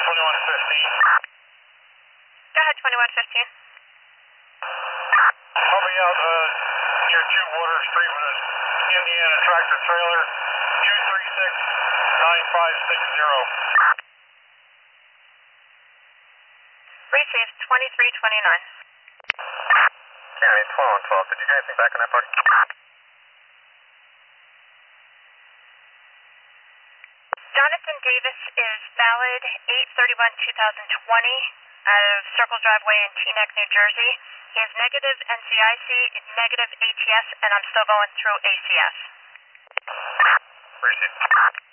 2115. Go ahead, 2115. I'll be out near 2 Water Street with an Indiana tractor trailer, 236-9560. Received 2329. County 1212. Did you get anything back on that party? Jonathan Davis is valid 8/31/2020 out of Circle Driveway in Teaneck, New Jersey. He is negative NCIC, negative ATS, and I'm still going through ACS. Received.